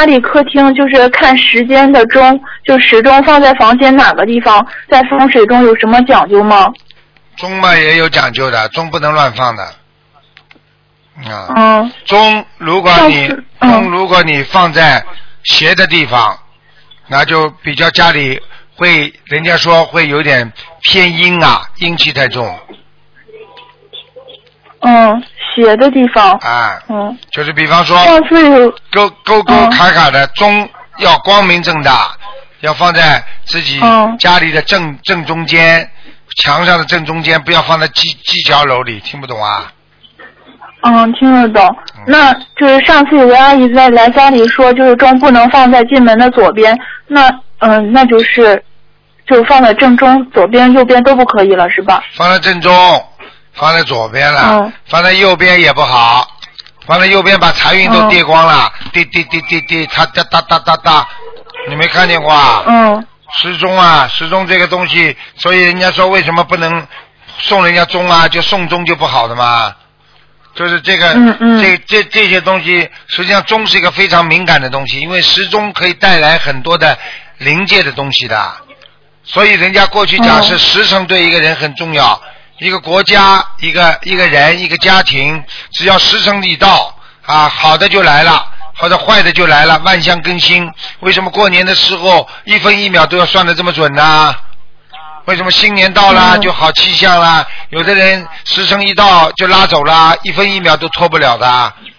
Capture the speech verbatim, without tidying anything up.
家里客厅就是看时间的钟，就时钟放在房间哪个地方，在风水中有什么讲究吗？ 钟嘛也有讲究的，钟不能乱放的。啊。 嗯。 钟如果你嗯、 钟如果你放在斜的地方，那就比较家里会，人家说会有点偏阴啊，阴气太重。 嗯，斜的地方。 啊。 嗯。 就是比方说。 上次有。 沟沟沟卡卡的钟要光明正大，要放在自己家里的正正中间，墙上的正中间，不要放在犄犄角楼里。听不懂啊？ 嗯，听得懂。那就是上次有个阿姨在来家里说，就是钟不能放在进门的左边，那嗯，那就是就放在正中，左边右边都不可以了，是吧？ 放在正中，放在左边了， 嗯、 放在右边也不好，放在右边把财运都跌光了，滴滴滴滴滴，它哒哒哒哒哒，你没看见过啊？ 嗯。 时钟啊，时钟这个东西，所以人家说为什么不能送人家钟啊？就送钟就不好的嘛。就是这个， 嗯嗯这这这些东西，实际上钟是一个非常敏感的东西，因为时钟可以带来很多的灵界的东西的，所以人家过去讲是时辰对一个人很重要，一个国家、一个一个人、一个家庭，只要时辰一到啊，好的就来了，或者坏的就来了，万象更新。为什么过年的时候一分一秒都要算得这么准呢？为什么新年到了就好气象啦？有的人时辰一到就拉走了，一分一秒都拖不了的。